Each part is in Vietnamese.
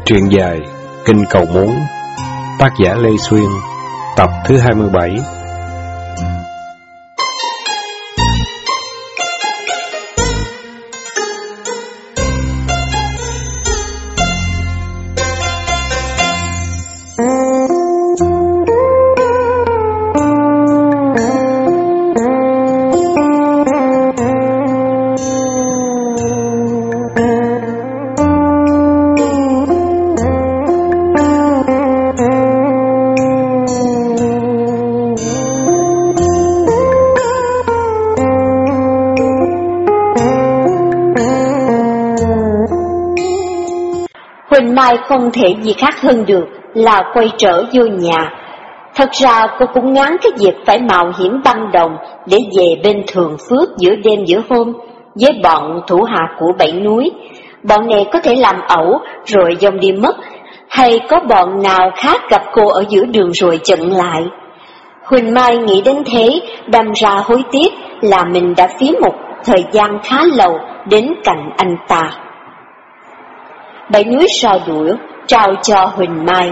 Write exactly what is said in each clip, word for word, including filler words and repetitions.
Truyện dài Kinh Cầu Muốn, tác giả Lê Xuyên, tập thứ hai mươi bảy. Huỳnh Mai không thể gì khác hơn được là quay trở vô nhà. Thật ra cô cũng ngán cái việc phải mạo hiểm băng đồng để về bên Thường Phước giữa đêm giữa hôm với bọn thủ hạ của Bảy Núi. Bọn này có thể làm ẩu rồi dòng đi mất, hay có bọn nào khác gặp cô ở giữa đường rồi chặn lại. Huỳnh Mai nghĩ đến thế, đâm ra hối tiếc là mình đã phí một thời gian khá lâu đến cạnh anh ta. Bảy Núi sao đũa, trao cho Huỳnh Mai.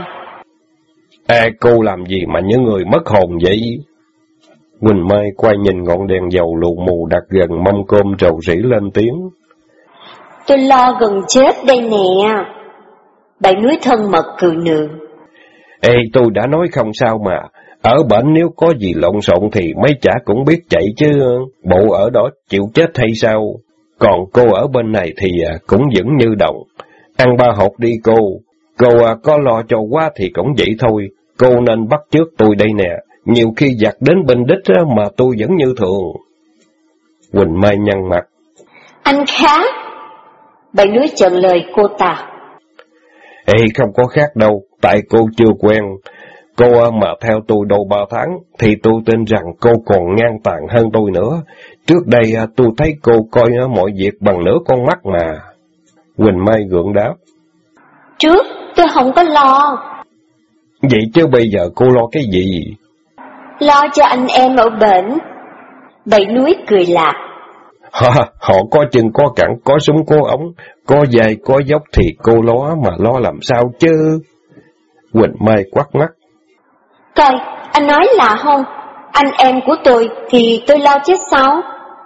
À, cô làm gì mà như người mất hồn vậy? Huỳnh Mai quay nhìn ngọn đèn dầu lù mù đặt gần mâm cơm rầu rĩ lên tiếng. Tôi lo gần chết đây nè. Bảy Núi thân mật cười nựng. Ê, tôi đã nói không sao mà. Ở bển nếu có gì lộn xộn thì mấy chả cũng biết chạy chứ. Bộ ở đó chịu chết hay sao? Còn cô ở bên này thì cũng vững như đồng. Ăn ba hột đi cô. Cô à, có lo cho quá thì cũng vậy thôi. Cô nên bắt chước tôi đây nè. Nhiều khi giặt đến bên đích á, mà tôi vẫn như thường. Huỳnh Mai nhăn mặt. Anh khác. Bảy Núi chặn lời cô ta. Ê, không có khác đâu. Tại cô chưa quen. Cô à, mà theo tôi đâu ba tháng thì tôi tin rằng cô còn ngang tàn hơn tôi nữa. Trước đây à, tôi thấy cô coi à, mọi việc bằng nửa con mắt mà. Huỳnh Mai gượng đáp. Trước tôi không có lo. Vậy chứ bây giờ cô lo cái gì? Lo cho anh em ở bển. Bảy Núi cười lạc. Ha, họ có chân có cẳng, có súng có ống, có dài có dốc thì cô lo mà lo làm sao chứ? Huỳnh Mai quắt mắt. Coi, anh nói là không, anh em của tôi thì tôi lo chứ sao?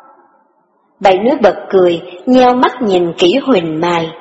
Bảy Núi bật cười, nheo mắt nhìn kỹ Huỳnh Mai.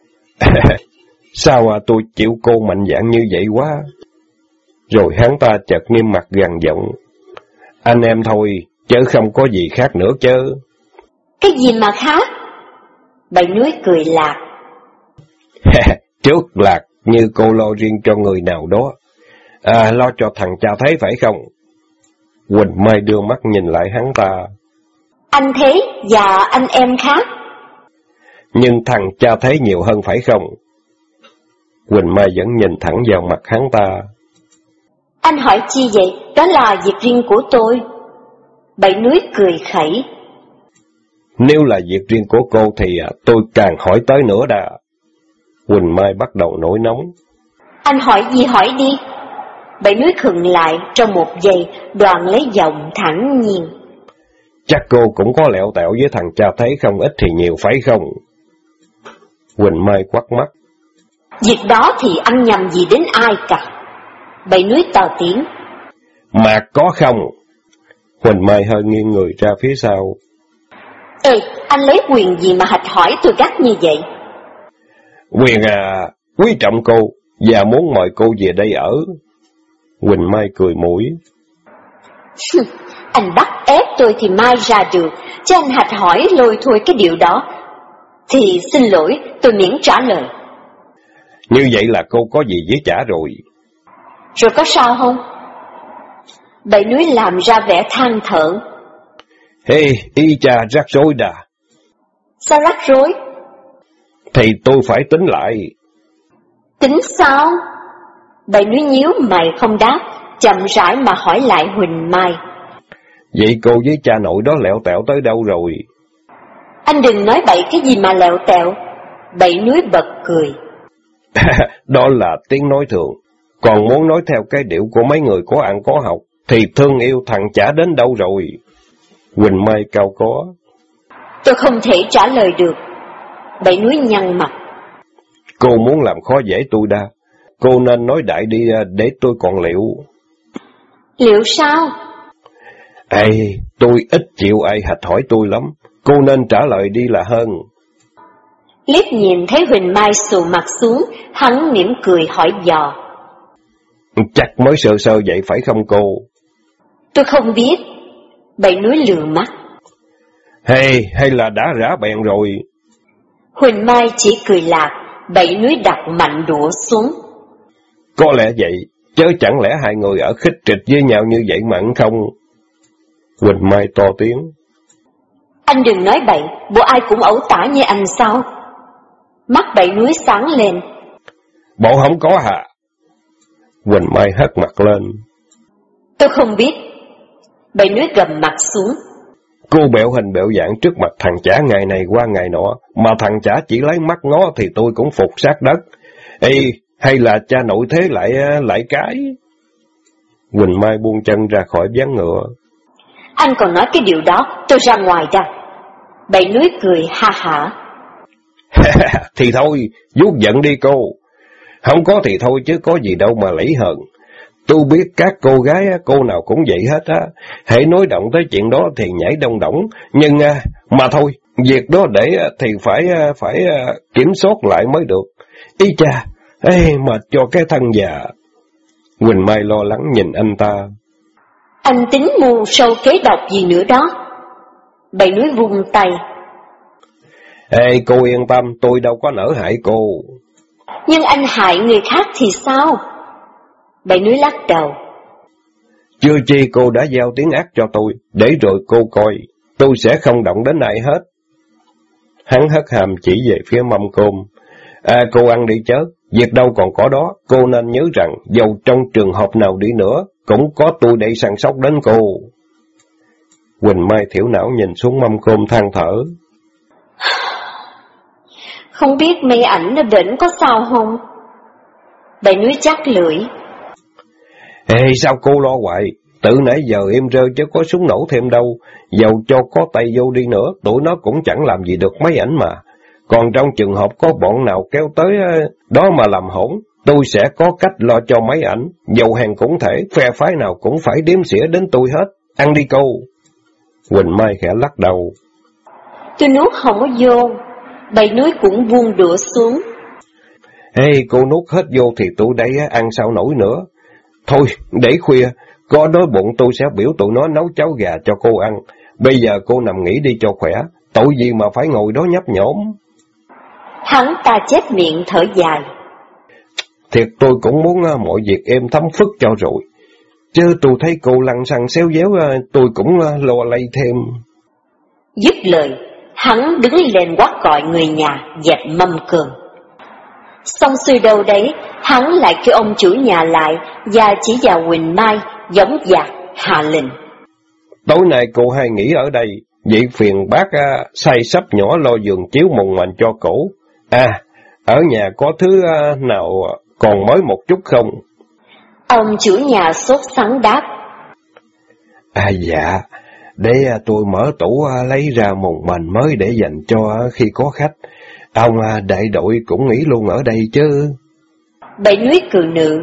Sao à, tôi chịu cô mạnh dạn như vậy quá. Rồi hắn ta chợt nghiêm mặt gằn giọng. Anh em thôi, chứ không có gì khác nữa chứ. Cái gì mà khác? Bảy Núi cười lạc. Trước lạc như cô lo riêng cho người nào đó. À, lo cho thằng cha Thế phải không? Huỳnh Mai đưa mắt nhìn lại hắn ta. Anh Thế và anh em khác. Nhưng thằng cha Thế nhiều hơn phải không? Huỳnh Mai vẫn nhìn thẳng vào mặt hắn ta. Anh hỏi chi vậy? Đó là việc riêng của tôi. Bảy Núi cười khẩy. Nếu là việc riêng của cô thì tôi càng hỏi tới nữa đã. Huỳnh Mai bắt đầu nổi nóng. Anh hỏi gì hỏi đi. Bảy Núi khựng lại trong một giây, đoạn lấy giọng thẳng nhiên. Chắc cô cũng có lẹo tẹo với thằng cha Thế không ít thì nhiều phải không? Huỳnh Mai quắt mắt. Việc đó thì anh nhầm gì đến ai cả. Bảy Núi to tiếng. Mà có không? Huỳnh Mai hơi nghiêng người ra phía sau. Ê, anh lấy quyền gì mà hạch hỏi tôi gắt như vậy? Quyền à, quý trọng cô và muốn mời cô về đây ở. Huỳnh Mai cười mũi. Anh bắt ép tôi thì mai ra được, chứ anh hạch hỏi lôi thôi cái điều đó. Thì xin lỗi, tôi miễn trả lời. Như vậy là cô có gì với trả rồi. Rồi có sao không? Bảy Núi làm ra vẻ than thở. Ê, hey, y cha rắc rối đà. Sao rắc rối? Thì tôi phải tính lại. Tính sao? Bảy Núi nhíu mày không đáp, chậm rãi mà hỏi lại Huỳnh Mai. Vậy cô với cha nội đó lẹo tẹo tới đâu rồi? Anh đừng nói bậy cái gì mà lẹo tẹo. Bảy Núi bật cười. Đó là tiếng nói thường. Còn muốn nói theo cái điệu của mấy người có ăn có học thì thương yêu thằng chả đến đâu rồi. Huỳnh Mai cao có. Tôi không thể trả lời được. Bảy Núi nhăn mặt. Cô muốn làm khó dễ tôi đa. Cô nên nói đại đi để tôi còn liệu. Liệu sao? Ê, tôi ít chịu ai hạch hỏi tôi lắm. Cô nên trả lời đi là hơn. Liếc nhìn thấy Huỳnh Mai xù mặt xuống, hắn mỉm cười hỏi dò. Chắc mới sơ sơ vậy phải không cô? Tôi không biết. Bảy Núi lườm mắt. Hay, hay là đã rã bèn rồi? Huỳnh Mai chỉ cười lạc, Bảy Núi đặt mạnh đũa xuống. Có lẽ vậy, chớ chẳng lẽ hai người ở khích trịch với nhau như vậy mà ăn không? Huỳnh Mai to tiếng. Anh đừng nói bậy, bộ ai cũng ẩu tả như anh sao? Mắt Bảy Núi sáng lên. Bộ không có hả? Huỳnh Mai hất mặt lên. Tôi không biết. Bảy Núi gầm mặt xuống. Cô bẹo hình bẹo dạng trước mặt thằng chả ngày này qua ngày nọ, mà thằng chả chỉ lấy mắt ngó thì tôi cũng phục sát đất. Ê, hay là cha nội thế lại lại cái? Huỳnh Mai buông chân ra khỏi ván ngựa. Anh còn nói cái điều đó, tôi ra ngoài ra. Bảy Núi cười ha hả. Thì thôi, vuốt giận đi cô. Không có thì thôi chứ có gì đâu mà lẫy hờn. Tôi biết các cô gái, cô nào cũng vậy hết á. Hễ nói động tới chuyện đó thì nhảy đông đỏng. Nhưng mà thôi, việc đó để thì phải phải kiểm soát lại mới được. Ý cha, ê mà cho cái thân già. Huỳnh Mai lo lắng nhìn anh ta. Anh tính mưu sâu kế độc gì nữa đó? Bảy Núi vung tay. Ê cô yên tâm, tôi đâu có nỡ hại cô. Nhưng anh hại người khác thì sao? Bảy Núi lắc đầu. Chưa chi cô đã giao tiếng ác cho tôi, để rồi cô coi, tôi sẽ không động đến ai hết. Hắn hất hàm chỉ về phía mâm cơm. À cô ăn đi chớ, việc đâu còn có đó, cô nên nhớ rằng dầu trong trường hợp nào đi nữa, cũng có tôi để săn sóc đến cô. Huỳnh Mai thiểu não nhìn xuống mâm cơm than thở. Không biết mấy ảnh ở bển có sao không? Bảy Núi chắc lưỡi. Ê sao cô lo hoài, tự nãy giờ em rơi chứ có súng nổ thêm đâu, dầu cho có tay vô đi nữa, tụi nó cũng chẳng làm gì được mấy ảnh mà. Còn trong trường hợp có bọn nào kéo tới đó mà làm hỗn, tôi sẽ có cách lo cho mấy ảnh, dầu hàng cũng thể, phe phái nào cũng phải đếm xỉa đến tôi hết. Ăn đi cô. Huỳnh Mai khẽ lắc đầu. Tôi nuốt không có vô. Bảy Núi cũng buông đũa xuống. Ê cô nuốt hết vô thì tôi đây ăn sao nổi nữa. Thôi để khuya, có đói bụng tôi sẽ biểu tụi nó nấu cháo gà cho cô ăn. Bây giờ cô nằm nghỉ đi cho khỏe, tội gì mà phải ngồi đó nhấp nhổm. Hắn ta chép miệng thở dài. Thiệt tôi cũng muốn mọi việc êm thấm phức cho rồi. Chứ tôi thấy cô lăng xăng xéo déo, tôi cũng lo lay thêm. Dứt lời, hắn đứng lên quát gọi người nhà dẹp mâm cơm. Xong xuôi đâu đấy, hắn lại kêu ông chủ nhà lại và chỉ vào Huỳnh Mai giống dạc hạ lệnh. Tối nay cô hai nghỉ ở đây, vậy phiền bác à, xay sắp nhỏ lo giường chiếu mùng mành cho cổ. À, ở nhà có thứ à, nào còn mới một chút không? Ông chủ nhà sốt sắng đáp. À dạ, để à, tôi mở tủ à, lấy ra mùng mành mới để dành cho à, khi có khách. Ông à, đại đội cũng nghỉ luôn ở đây chứ. Bảy Núi cừ nự.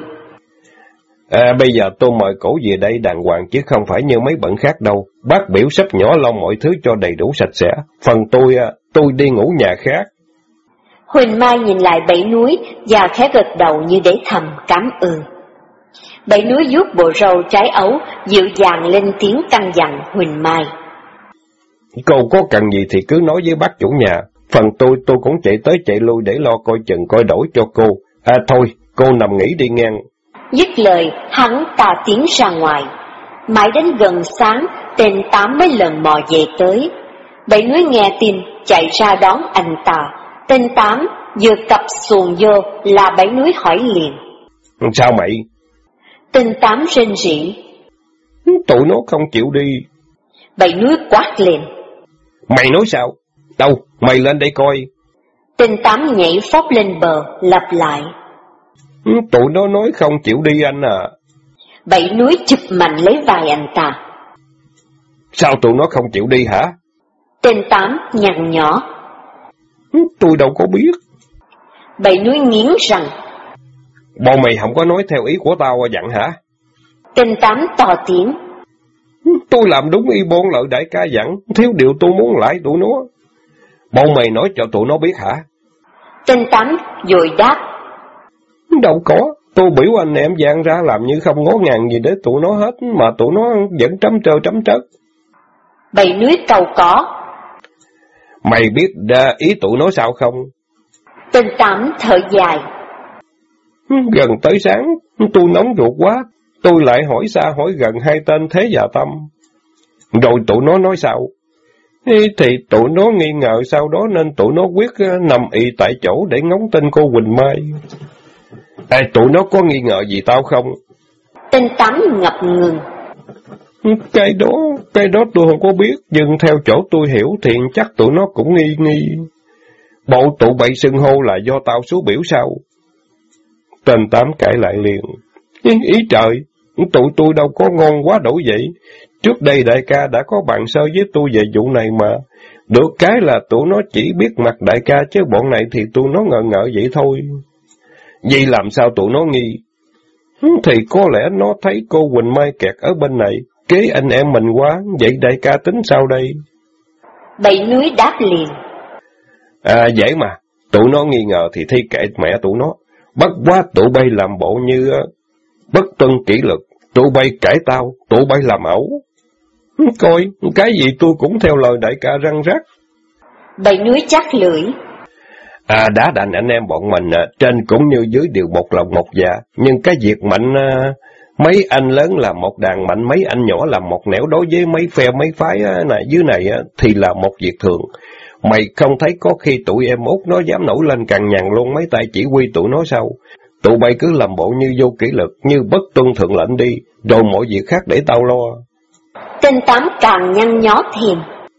À, bây giờ tôi mời cổ về đây đàng hoàng chứ không phải như mấy bận khác đâu. Bác biểu sắp nhỏ lo mọi thứ cho đầy đủ sạch sẽ. Phần tôi, à, tôi đi ngủ nhà khác. Huỳnh Mai nhìn lại Bảy Núi và khẽ gật đầu như để thầm cảm ơn. Bảy Núi vuốt bộ râu trái ấu, dịu dàng lên tiếng căn dặn Huỳnh Mai. Cô có cần gì thì cứ nói với bác chủ nhà. Phần tôi, tôi cũng chạy tới chạy lui để lo coi chừng coi đổi cho cô. À thôi, cô nằm nghỉ đi ngang. Dứt lời, hắn ta tiến ra ngoài. Mãi đến gần sáng, tên Tám mấy lần mò về tới. Bảy Núi nghe tin, chạy ra đón anh ta. Tên Tám vừa cặp xuồng vô là Bảy Núi hỏi liền. Sao mày? Tên Tám rên rỉ. Tụi nó không chịu đi. Bảy Núi quát lên. Mày nói sao? Đâu, mày lên đây coi. Tên Tám nhảy phóc lên bờ, lặp lại. Tụi nó nói không chịu đi anh à. Bảy Núi chụp mạnh lấy vai anh ta. Sao tụi nó không chịu đi hả? Tên Tám nhằn nhỏ. Tôi đâu có biết. Bảy núi nghiến răng. Bọn mày không có nói theo ý của tao dặn hả? Tên Tám to tiếng. Tôi làm đúng y bôn lợi đại ca dặn, thiếu điều tôi muốn lại tụi nó. Bọn mày nói cho tụi nó biết hả? Tên Tám vội đáp. Đâu có, tôi biểu anh em dàn ra làm như không ngó ngàng gì đến tụi nó hết, mà tụi nó vẫn trắm trơ trắm trớt. Bảy núi cầu có. Mày biết đa ý tụi nó sao không? Tên Tám thở dài. Gần tới sáng, tôi nóng ruột quá, tôi lại hỏi xa hỏi gần hai tên Thế và Tâm. Rồi tụi nó nói sao? Thì tụi nó nghi ngờ sau đó nên tụi nó quyết nằm ì tại chỗ để ngóng tin cô Quỳnh Mai. Ê, tụi nó có nghi ngờ gì tao không? Tên Tám ngập ngừng. Cái đó, cái đó tôi không có biết, nhưng theo chỗ tôi hiểu thì chắc tụi nó cũng nghi nghi. Bộ tụi bay xưng hô là do tao số biểu sao? Tên Tám cãi lại liền. Ý trời, tụi tôi đâu có ngon quá đổi vậy. Trước đây đại ca đã có bàn sơ với tôi về vụ này mà. Được cái là tụi nó chỉ biết mặt đại ca, chứ bọn này thì tụi nó ngờ ngợ vậy thôi. Vậy làm sao tụi nó nghi? Thì có lẽ nó thấy cô Quỳnh Mai kẹt ở bên này, kế anh em mình quá, vậy đại ca tính sao đây? Bảy núi đáp liền. À dễ mà, tụi nó nghi ngờ thì thi kệ mẹ tụi nó. Bất quá tụi bay làm bộ như bất tuân kỷ luật, tụi bay cãi tao, tụi bay làm ẩu. Coi, cái gì tôi cũng theo lời đại ca răng rắc. Bảy núi chắc lưỡi. À đã đành anh em bọn mình, trên cũng như dưới đều một lòng một dạ, nhưng cái việc mạnh mấy anh lớn làm một đàn, mạnh mấy anh nhỏ làm một nẻo đối với mấy phe mấy phái này dưới này thì là một việc thường. Mày không thấy có khi tụi em út nó dám nổi lên cằn nhằn luôn mấy tay chỉ huy tụi nó sao? Tụi bay cứ làm bộ như vô kỷ luật, như bất tuân thượng lệnh đi, rồi mọi việc khác để tao lo. Tên Tám càng nhăn nhó thêm.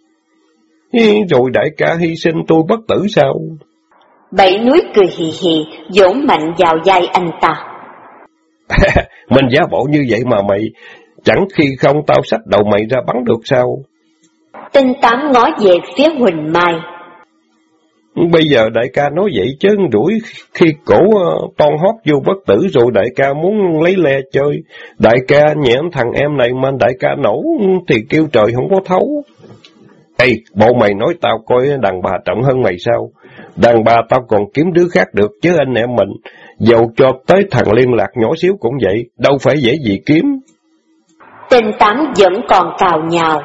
Hi, rồi đại ca hy sinh tôi bất tử sao? Bảy núi cười hì hì, vỗ mạnh vào vai anh ta. Mình giả bộ như vậy mà mày, chẳng khi không tao xách đầu mày ra bắn được sao? Tên Tám ngó về phía Huỳnh Mai. Bây giờ đại ca nói vậy chứ đuổi khi cổ uh, ton hót vô bất tử rồi đại ca muốn lấy le chơi. Đại ca nhẹn thằng em này mà đại ca nổ thì kêu trời không có thấu. Ê, bộ mày nói tao coi đàn bà trọng hơn mày sao? Đàn bà tao còn kiếm đứa khác được chứ anh em mình. Dầu cho tới thằng liên lạc nhỏ xíu cũng vậy, đâu phải dễ gì kiếm. Tên Tám vẫn còn cào nhào.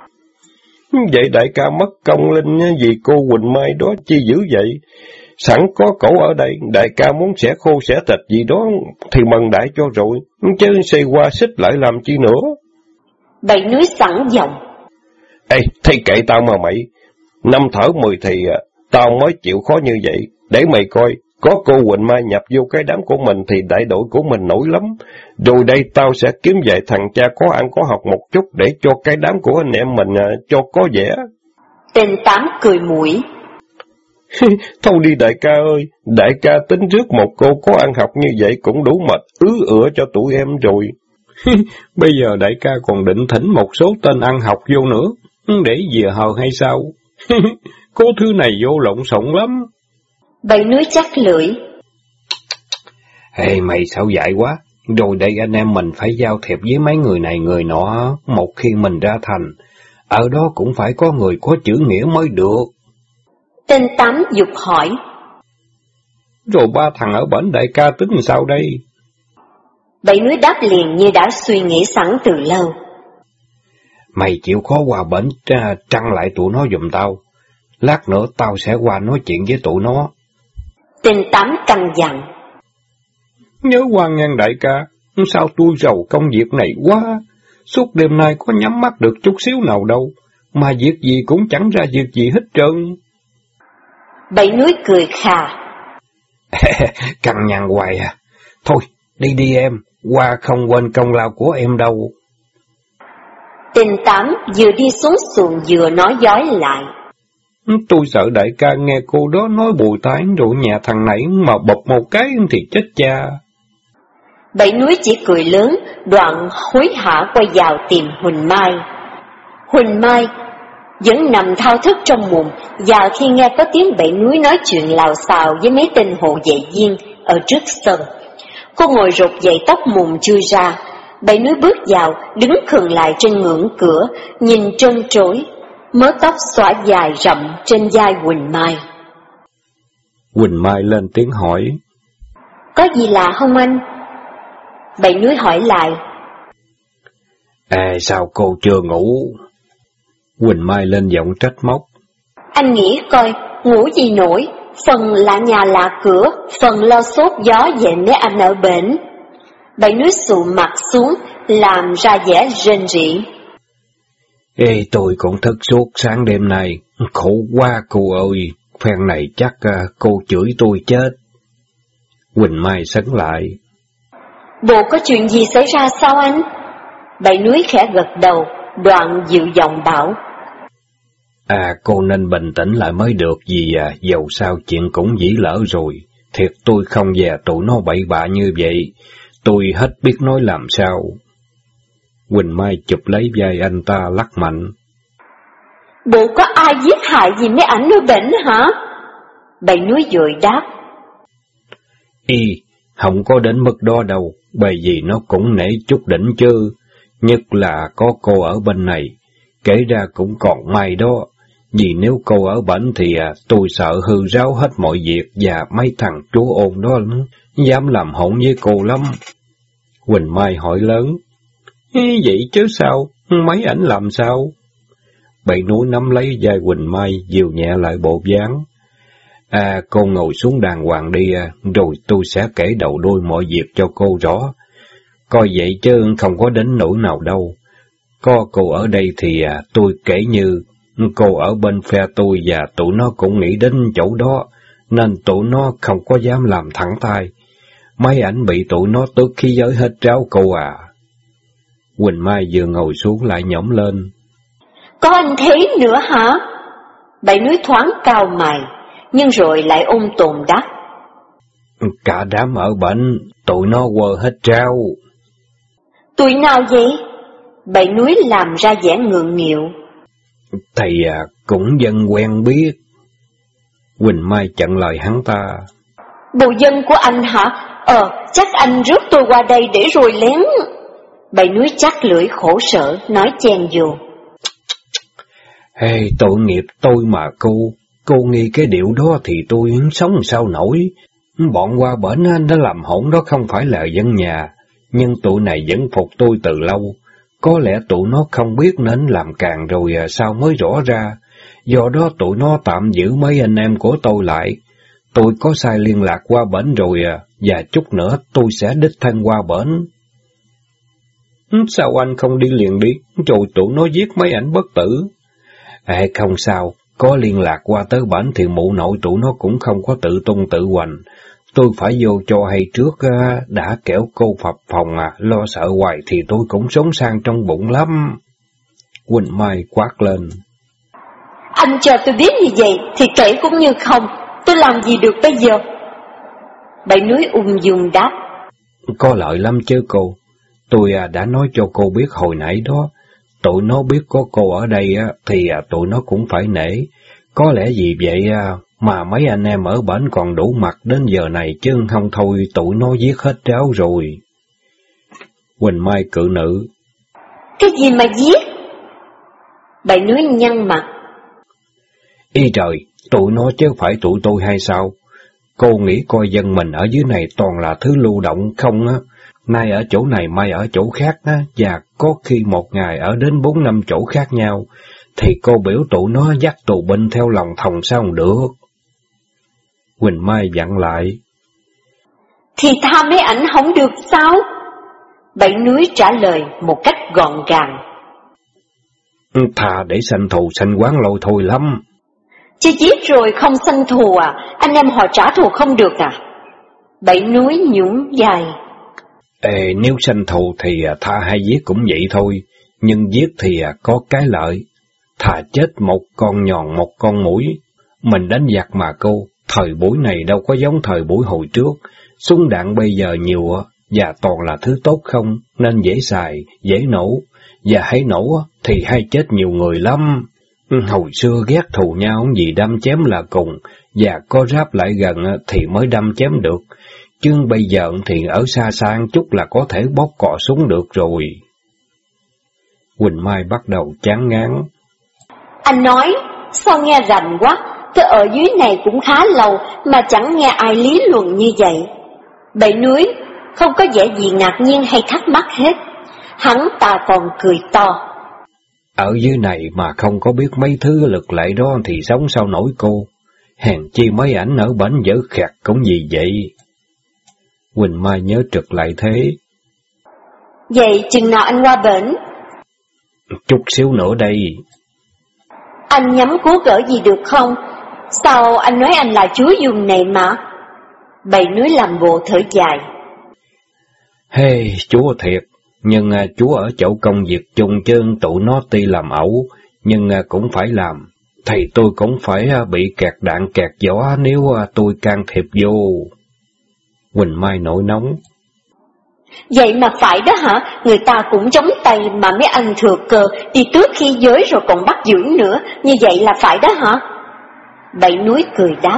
Vậy đại ca mất công linh vì cô Quỳnh Mai đó chi dữ vậy? Sẵn có cổ ở đây, đại ca muốn xẻ khô xẻ thịt gì đó thì mần đại cho rồi, chứ xây qua xích lại làm chi nữa. Bảy núi sẵn giọng. Ê, thấy kệ tao mà mày, năm thở mười thì tao mới chịu khó như vậy, để mày coi, có cô Quỳnh Mai nhập vô cái đám của mình thì đại đội của mình nổi lắm. Rồi đây tao sẽ kiếm vài thằng cha có ăn có học một chút để cho cái đám của anh em mình cho có vẻ. Tên Tám cười mũi. Thôi đi đại ca ơi, đại ca tính trước một cô có ăn học như vậy cũng đủ mệt ứ ửa cho tụi em rồi. Bây giờ đại ca còn định thỉnh một số tên ăn học vô nữa, để về hờ hay sao? Có thứ này vô lộn xộn lắm. Bảy núi chắc lưỡi. Ê mày sao dại quá, rồi đây anh em mình phải giao thiệp với mấy người này người nọ, một khi mình ra thành, ở đó cũng phải có người có chữ nghĩa mới được. Tên Tám dục hỏi. Rồi ba thằng ở bển đại ca tính sao đây? Bảy núi đáp liền như đã suy nghĩ sẵn từ lâu. Mày chịu khó qua bển trăng lại tụi nó giùm tao, lát nữa tao sẽ qua nói chuyện với tụi nó. Tên Tám căng dặn. Nhớ qua ngang đại ca, sao tôi rầu công việc này quá, suốt đêm nay có nhắm mắt được chút xíu nào đâu, mà việc gì cũng chẳng ra việc gì hết trơn. Bảy núi cười khà. Căng nhằn hoài à, thôi đi đi em, qua không quên công lao của em đâu. Tên Tám vừa đi xuống xuồng vừa nói dối lại. Tôi sợ đại ca nghe cô đó nói bùi tai rồi nhà thằng nãy mà bập một cái thì chết cha. Bảy núi chỉ cười lớn, đoạn hối hả quay vào tìm Huỳnh Mai. Huỳnh Mai vẫn nằm thao thức trong mùng, và khi nghe có tiếng Bảy Núi nói chuyện lào xào với mấy tên hộ vệ viên ở trước sân, cô ngồi rụt dậy tóc mùng chui ra. Bảy Núi bước vào, đứng khựng lại trên ngưỡng cửa, nhìn trân trối, mớ tóc xõa dài rậm trên vai Quỳnh Mai. Quỳnh Mai lên tiếng hỏi. Có gì lạ không anh? Bảy Núi hỏi lại. À, sao cô chưa ngủ? Quỳnh Mai lên giọng trách móc. Anh nghĩ coi, ngủ gì nổi, phần lạ nhà lạ cửa, phần lo sốt gió về mấy anh ở bển. Bảy Núi xù mặt xuống, làm ra vẻ rên rỉ. Ê, tôi cũng thức suốt sáng đêm nay, khổ quá cô ơi, phen này chắc à, cô chửi tôi chết. Quỳnh Mai sấn lại. Bộ có chuyện gì xảy ra sao anh? Bảy Núi khẽ gật đầu, đoạn dịu giọng bảo. À, cô nên bình tĩnh lại mới được, vì à, dầu sao chuyện cũng dĩ lỡ rồi. Thiệt tôi không dè tụi nó bậy bạ như vậy, tôi hết biết nói làm sao. Quỳnh Mai chụp lấy vai anh ta lắc mạnh. Bộ có ai giết hại gì mấy ảnh ở bển hả? Bảy Núi vội đáp. Y, không có đến mức đó đâu, bởi vì nó cũng nể chút đỉnh chứ, nhất là có cô ở bên này, kể ra cũng còn may đó, vì nếu cô ở bển thì à, tôi sợ hư ráo hết mọi việc và mấy thằng chúa ôn đó dám làm hỗn với cô lắm. Quỳnh Mai hỏi lớn. Vậy chứ sao, mấy ảnh làm sao? Bảy Núi nắm lấy vai Quỳnh Mai, dìu nhẹ lại bộ dáng. À, cô ngồi xuống đàng hoàng đi, à, rồi tôi sẽ kể đầu đuôi mọi việc cho cô rõ. Coi vậy chứ không có đến nỗi nào đâu. Có cô ở đây thì à, tôi kể như cô ở bên phe tôi và tụi nó cũng nghĩ đến chỗ đó, nên tụi nó không có dám làm thẳng tay. Mấy ảnh bị tụi nó tước khí giới hết ráo cô à. Quỳnh Mai vừa ngồi xuống lại nhõm lên. Có anh thế nữa hả? Bảy Núi thoáng cao mày, nhưng rồi lại ôm tồn đáp. Cả đám ở bệnh, tụi nó quơ hết ráo. Tụi nào vậy? Bảy Núi làm ra vẻ ngượng nghịu. Thầy à, cũng dân quen biết. Quỳnh Mai chặn lời hắn ta. Bộ dân của anh hả? Ờ, chắc anh rước tôi qua đây để rồi lén. Bảy Núi chắc lưỡi khổ sở, nói chen vô. Hey, tội nghiệp tôi mà cô, cô nghi cái điệu đó thì tôi sống sao nổi. Bọn qua bển anh đã làm hỗn đó không phải là dân nhà, nhưng tụi này vẫn phục tôi từ lâu. Có lẽ tụi nó không biết nên làm càng rồi sao mới rõ ra. Do đó tụi nó tạm giữ mấy anh em của tôi lại. Tôi có sai liên lạc qua bển rồi à, và chút nữa tôi sẽ đích thân qua bển. Sao anh không đi liền đi, rồi tụi nó giết mấy ảnh bất tử? À, không sao, có liên lạc qua tới bển thì mụ nội tụi nó cũng không có tự tung tự hoành. Tôi phải vô cho hay trước, đã kẻo cô phập phòng à, lo sợ hoài thì tôi cũng sống sang trong bụng lắm. Quỳnh Mai quát lên. Anh cho tôi biết như vậy thì kể cũng như không, tôi làm gì được bây giờ? Bảy Núi ung dung đáp. Có lợi lắm chứ cô, tôi đã nói cho cô biết hồi nãy đó, tụi nó biết có cô ở đây thì tụi nó cũng phải nể. Có lẽ vì vậy mà mấy anh em ở bển còn đủ mặt đến giờ này, chứ không thôi tụi nó giết hết ráo rồi. Quỳnh Mai cự nữ. Cái gì mà giết? Bảy Núi nhăn mặt. Ý trời, tụi nó chứ phải tụi tôi hay sao? Cô nghĩ coi dân mình ở dưới này toàn là thứ lưu động không á, nay ở chỗ này mai ở chỗ khác á, và có khi một ngày ở đến bốn năm chỗ khác nhau, thì cô biểu tụi nó dắt tù binh theo lòng thòng sao không được. Quỳnh Mai dặn lại. Thì tha mấy ảnh không được sao? Bảy Núi trả lời một cách gọn gàng. Thà để sanh thù sanh quán lôi thôi lắm. Chứ giết rồi không sanh thù à, anh em họ trả thù không được à? Bảy Núi nhún vai. Ê, nếu sanh thù thì tha hay giết cũng vậy thôi, nhưng giết thì có cái lợi. Thà chết một con nhòn một con mũi. Mình đánh giặc mà cô, thời buổi này đâu có giống thời buổi hồi trước. Súng đạn bây giờ nhiều và toàn là thứ tốt không, nên dễ xài, dễ nổ. Và hãy nổ thì hay chết nhiều người lắm. Hồi xưa ghét thù nhau vì đâm chém là cùng, và có ráp lại gần thì mới đâm chém được, chứ bây giờ thì ở xa xa chút là có thể bóp cò súng được rồi. Quỳnh Mai bắt đầu chán ngán. Anh nói, sao nghe rành quá, tôi ở dưới này cũng khá lâu mà chẳng nghe ai lý luận như vậy. Bảy Núi không có vẻ gì ngạc nhiên hay thắc mắc hết, hắn ta còn cười to. Ở dưới này mà không có biết mấy thứ lực lệ đó thì sống sao nổi cô, hèn chi mấy ảnh ở bển dở khẹt cũng gì vậy. Quỳnh Mai nhớ trực lại thế. Vậy chừng nào anh qua bển? Chút xíu nữa đây. Anh nhắm cố gỡ gì được không? Sao anh nói anh là chúa vùng này mà? Bảy Núi làm bộ thở dài. Hey, chúa thiệt, nhưng à, chúa ở chỗ công việc chung chứ tụi nó tuy làm ẩu, nhưng à, cũng phải làm. Thầy tôi cũng phải à, bị kẹt đạn kẹt gió nếu à, tôi can thiệp vô. Quỳnh Mai nổi nóng. Vậy mà phải đó hả? Người ta cũng chống tay mà mấy anh thừa cơ đi tước khi giới rồi còn bắt giữ nữa, như vậy là phải đó hả? Bảy Núi cười đáp.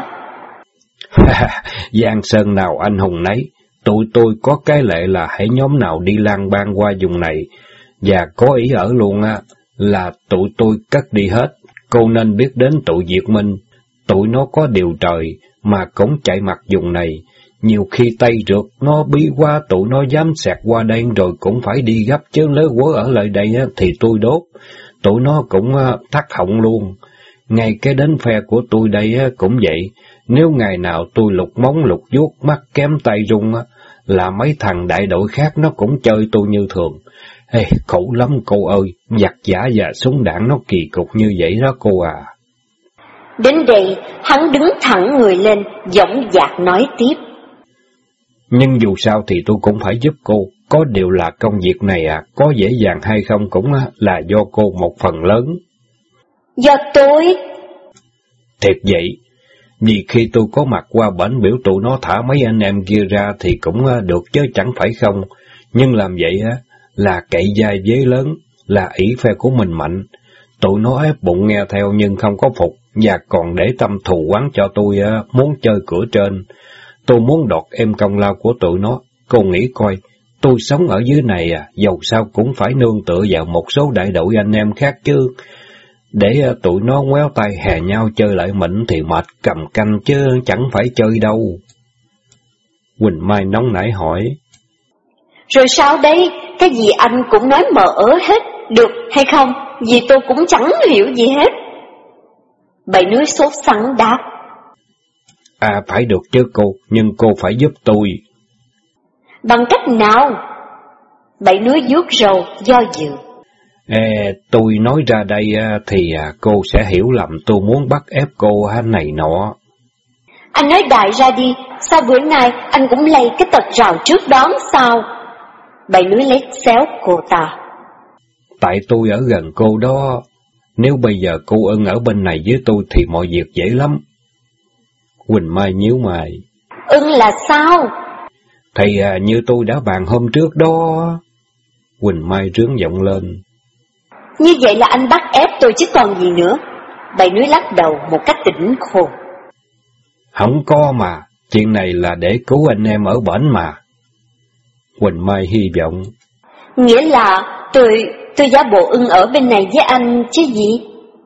Giang sơn nào anh hùng nấy, tụi tôi có cái lệ là hãy nhóm nào đi lang bang qua vùng này, và có ý ở luôn á, là tụi tôi cất đi hết. Cô nên biết đến tụi Việt Minh, tụi nó có điều trời mà cũng chạy mặt vùng này. Nhiều khi tay rượt nó bí quá, tụi nó dám xẹt qua đây rồi cũng phải đi gấp, chứ nếu quớ ở lại đây á, thì tôi đốt. Tụi nó cũng thắt họng luôn. Ngay cái đến phe của tôi đây á, cũng vậy. Nếu ngày nào tôi lục móng lục vuốt mắt kém tay rung á, là mấy thằng đại đội khác nó cũng chơi tôi như thường. Ê, khổ lắm cô ơi, giặc giả và súng đạn nó kỳ cục như vậy đó cô à. Đến đây, hắn đứng thẳng người lên, dõng dạc nói tiếp. Nhưng dù sao thì tôi cũng phải giúp cô, có điều là công việc này à, có dễ dàng hay không cũng là do cô một phần lớn. Do tôi? Thiệt vậy, vì khi tôi có mặt qua bển biểu tụi nó thả mấy anh em kia ra thì cũng được chứ chẳng phải không, nhưng làm vậy á là cậy dai vế lớn, là ỷ phe của mình mạnh. Tụi nó ép bụng nghe theo nhưng không có phục, và còn để tâm thù oán cho tôi á, muốn chơi cửa trên. Tôi muốn đoạt em công lao của tụi nó. Cô nghĩ coi, tôi sống ở dưới này à, dầu sao cũng phải nương tựa vào một số đại đội anh em khác chứ. Để uh, tụi nó ngoéo tay hè nhau chơi lại mình thì mệt cầm canh chứ chẳng phải chơi đâu. Quỳnh Mai nóng nảy hỏi. Rồi sao đây? Cái gì anh cũng nói mờ ớ hết, được hay không? Vì tôi cũng chẳng hiểu gì hết. Bảy Núi sốt sắng đáp. À phải được chứ cô, nhưng cô phải giúp tôi. Bằng cách nào? Bảy Núi vuốt râu do dự. Ê, tôi nói ra đây thì cô sẽ hiểu lầm tôi muốn bắt ép cô này nọ. Anh nói đại ra đi, sao bữa nay anh cũng lây cái tật rào trước đón sao? Bảy Núi lấy xéo cô ta. Tại tôi ở gần cô đó, nếu bây giờ cô ưng ở bên này với tôi thì mọi việc dễ lắm. Quỳnh Mai nhíu mày. Ưng là sao? Thì à, như tôi đã bàn hôm trước đó. Quỳnh Mai rướng giọng lên. Như vậy là anh bắt ép tôi chứ còn gì nữa. Bảy Núi lắc đầu một cách tỉnh khôn. Không có mà, chuyện này là để cứu anh em ở bển mà. Quỳnh Mai hy vọng. Nghĩa là tôi, tôi giả bộ ưng ở bên này với anh chứ gì?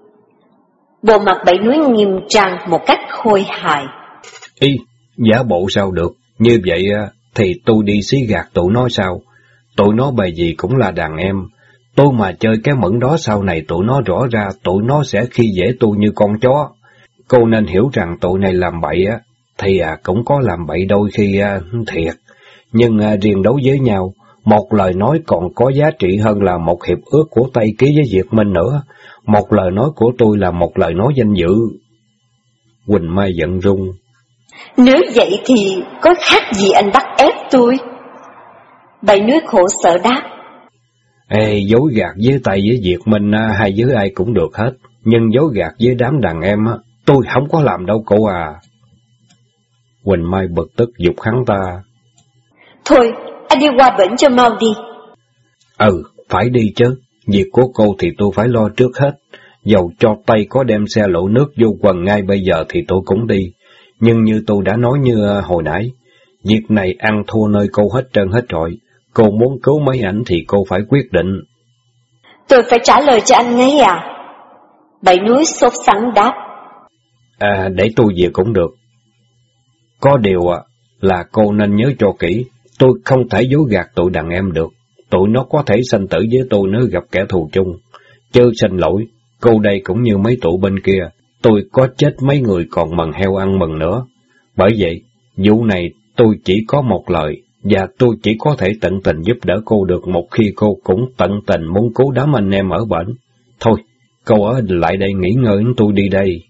Bộ mặt Bảy Núi nghiêm trang một cách khôi hài. Ý, giả bộ sao được, như vậy thì tôi đi xí gạt tụi nó sao? Tụi nó bày gì cũng là đàn em. Tôi mà chơi cái mẫn đó sau này tụi nó rõ ra, tụi nó sẽ khi dễ tôi như con chó. Cô nên hiểu rằng tụi này làm bậy á, thì à, cũng có làm bậy đôi khi à, thiệt. Nhưng à, riêng đấu với nhau, một lời nói còn có giá trị hơn là một hiệp ước của Tây ký với Việt Minh nữa. Một lời nói của tôi là một lời nói danh dự. Quỳnh Mai giận rung. Nếu vậy thì có khác gì anh bắt ép tôi? Bảy Núi khổ sở đáp. Ê, dối gạt với Tây với Việt Minh hay với ai cũng được hết, nhưng dối gạt với đám đàn em tôi không có làm đâu cô à. Quỳnh Mai bực tức giục hắn ta. Thôi, anh đi qua bển cho mau đi. Ừ, phải đi chứ, việc của cô thì tôi phải lo trước hết, Dầu cho tay có đem xe lội nước vô quần ngay bây giờ thì tôi cũng đi. Nhưng như tôi đã nói như hồi nãy, việc này ăn thua nơi cô hết trơn hết rồi. Cô muốn cứu mấy ảnh thì cô phải quyết định. Tôi phải trả lời cho anh ngay à? Bảy núi sốt sắng đáp. À, để tôi về cũng được. Có điều à, là cô nên nhớ cho kỹ, tôi không thể dối gạt tụi đàn em được. Tụi nó có thể sanh tử với tôi nếu gặp kẻ thù chung. Chớ xin lỗi, cô đây cũng như mấy tụi bên kia, tôi có chết mấy người còn mần heo ăn mừng nữa. Bởi vậy, vụ này tôi chỉ có một lời, và tôi chỉ có thể tận tình giúp đỡ cô được một khi cô cũng tận tình muốn cứu đám anh em ở bển. Thôi, cô ở lại đây nghỉ ngơi, tôi đi đây.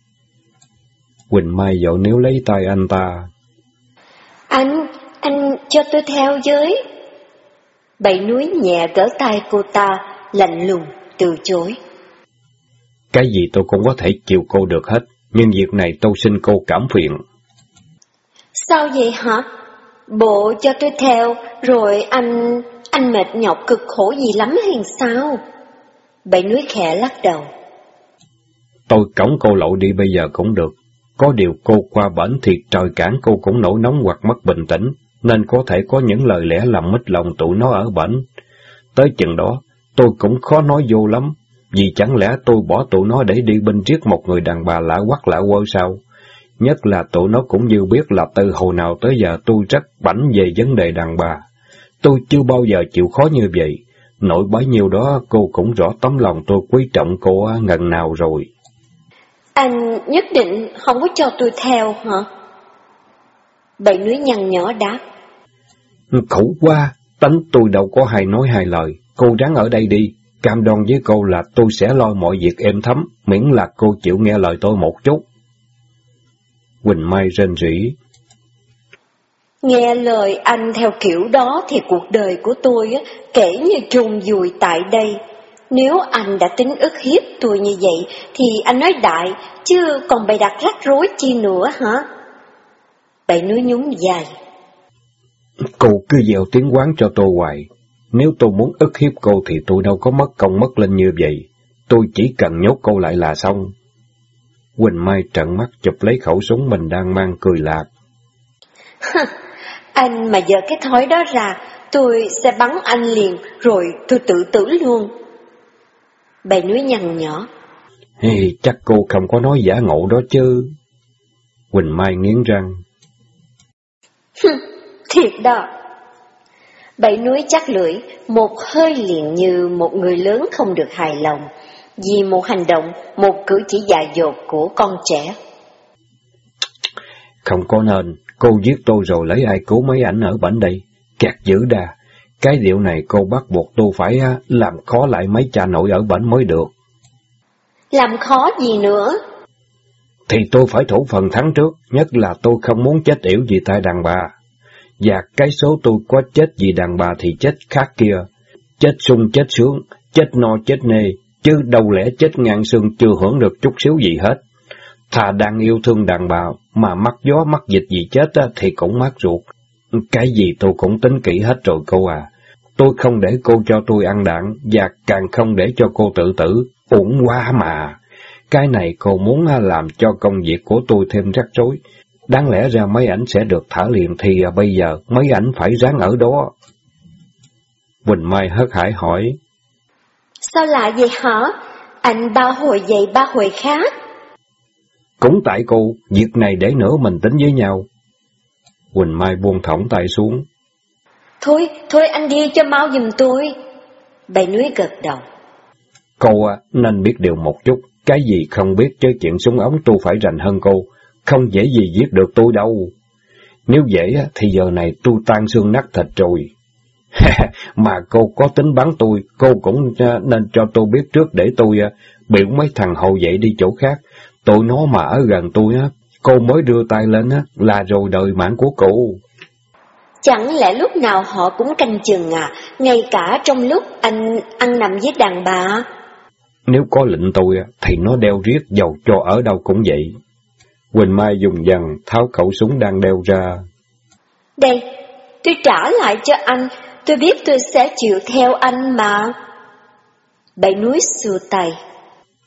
Quỳnh Mai dội níu lấy tay anh ta. Anh, anh cho tôi theo với. Bảy núi nhẹ gỡ tay cô ta, lạnh lùng, từ chối. Cái gì tôi cũng có thể chịu cô được hết, nhưng việc này tôi xin cô cảm phiền. Sao vậy hả? Bộ cho tôi theo, rồi anh, anh mệt nhọc cực khổ gì lắm hay sao? Bảy núi khẽ lắc đầu. Tôi cõng cô lội đi bây giờ cũng được. Có điều cô qua bển thì trời cản cô cũng nổi nóng hoặc mất bình tĩnh, nên có thể có những lời lẽ làm mít lòng tụi nó ở bển. Tới chừng đó, tôi cũng khó nói vô lắm, vì chẳng lẽ tôi bỏ tụi nó để đi bên riết một người đàn bà lạ quắc lạ quơ sao? Nhất là tụi nó cũng như biết là từ hồi nào tới giờ tôi rất bảnh về vấn đề đàn bà. Tôi chưa bao giờ chịu khó như vậy, nỗi bấy nhiêu đó cô cũng rõ tấm lòng tôi quý trọng cô ngần nào rồi. Anh nhất định không có cho tôi theo hả? Bảy núi nhăn nhó đáp. Khổ quá, tánh tôi đâu có hay nói hai lời, cô ráng ở đây đi, cam đoan với cô là tôi sẽ lo mọi việc êm thấm, miễn là cô chịu nghe lời tôi một chút. Quỳnh Mai rên rỉ. Nghe lời anh theo kiểu đó thì cuộc đời của tôi á, kể như trùng vùi tại đây. Nếu anh đã tính ức hiếp tôi như vậy, thì anh nói đại, chứ còn bày đặt rắc rối chi nữa hả? Bảy núi nhún vai. Cô cứ gieo tiếng quán cho tôi hoài. Nếu tôi muốn ức hiếp cô thì tôi đâu có mất công mất lên như vậy. Tôi chỉ cần nhốt cô lại là xong. Quỳnh Mai trợn mắt chụp lấy khẩu súng mình đang mang cười lạc. Anh mà giờ cái thói đó ra, tôi sẽ bắn anh liền, rồi tôi tự tử luôn. Bảy núi nhăn nhó. Hey, chắc cô không có nói giả ngộ đó chứ. Quỳnh Mai nghiến răng. Thiệt đó. Bảy núi chắc lưỡi, một hơi liền như một người lớn không được hài lòng, vì một hành động, một cử chỉ dại dột của con trẻ. Không có nên, cô giết tôi rồi lấy ai cứu mấy ảnh ở bển đây? Kẹt dữ đà, cái điệu này cô bắt buộc tôi phải làm khó lại mấy cha nội ở bển mới được. Làm khó gì nữa? Thì tôi phải thủ phần thắng trước, nhất là tôi không muốn chết yểu vì tay đàn bà. Và cái số tôi có chết vì đàn bà thì chết khác kia, chết sung chết sướng, chết no chết nê, chứ đâu lẽ chết ngang xương chưa hưởng được chút xíu gì hết. Thà đang yêu thương đàn bà mà mắc gió mắc dịch gì chết thì cũng mát ruột. Cái gì tôi cũng tính kỹ hết rồi cô à. Tôi không để cô cho tôi ăn đạn, và càng không để cho cô tự tử, uổng quá mà. Cái này cô muốn làm cho công việc của tôi thêm rắc rối. Đáng lẽ ra mấy ảnh sẽ được thả liền thì bây giờ mấy ảnh phải ráng ở đó. Quỳnh Mai hớt hải hỏi. Sao lạ vậy hả? Anh ba hồi vậy ba hồi khác. Cũng tại cô, việc này để nữa mình tính với nhau. Quỳnh Mai buông thõng tay xuống. Thôi, thôi anh đi cho mau giùm tôi. Bảy núi gật đầu. Cô à, nên biết điều một chút, cái gì không biết chứ chuyện súng ống tôi phải rành hơn cô, không dễ gì giết được tôi đâu. Nếu dễ thì giờ này tôi tan xương nát thịt rồi. Mà cô có tính bắn tôi, cô cũng nên cho tôi biết trước để tôi biểu mấy thằng hậu vệ đi chỗ khác. Tụi nó mà ở gần tôi á, cô mới đưa tay lên á, là rồi đời mạng của cô. Chẳng lẽ lúc nào họ cũng canh chừng à, ngay cả trong lúc anh ăn nằm với đàn bà? Nếu có lệnh tôi á, thì nó đeo riết dầu cho ở đâu cũng vậy. Quỳnh Mai dùng dần tháo khẩu súng đang đeo ra. Đây, tôi trả lại cho anh, tôi biết tôi sẽ chịu theo anh mà. Bảy núi xua tay.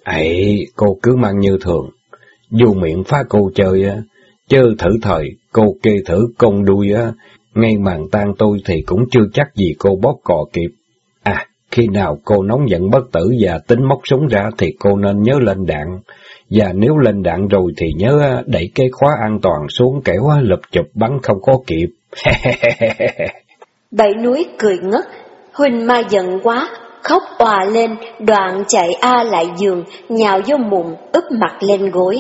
Ấy, cô cứ mang như thường, dù miệng phá cô chơi á, chứ thử thời cô kê thử công đuôi á, ngay màn tan tôi thì cũng chưa chắc gì cô bóp cò kịp. À, khi nào cô nóng giận bất tử và tính móc súng ra thì cô nên nhớ lên đạn, và nếu lên đạn rồi thì nhớ đẩy cái khóa an toàn xuống, kẻo lụp chụp bắn không có kịp. Bảy núi cười ngất, Huỳnh Mai giận quá, khóc òa lên, đoạn chạy a lại giường, nhào vô mùng, úp mặt lên gối.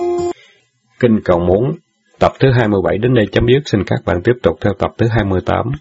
Kinh cầu muốn tập thứ hai mươi bảy đến đây chấm dứt, xin các bạn tiếp tục theo tập thứ hai mươi tám.